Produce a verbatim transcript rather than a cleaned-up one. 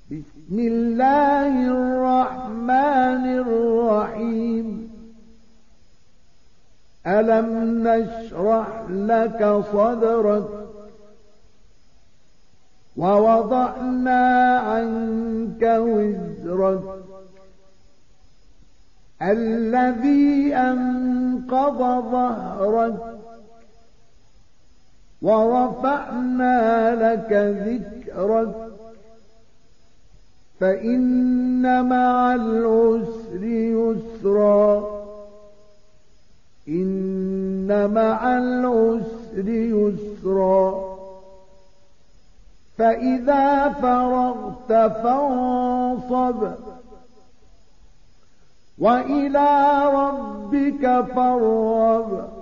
بسم الله الرحمن الرحيم ألم نشرح لك صدرك ووضعنا عنك وزرك الذي أنقض ظهرك ورفعنا لك ذكرك فإن مع العسر يسرا إن مع العسر يسرا فإذا فرغت فانصب وإلى ربك فارغب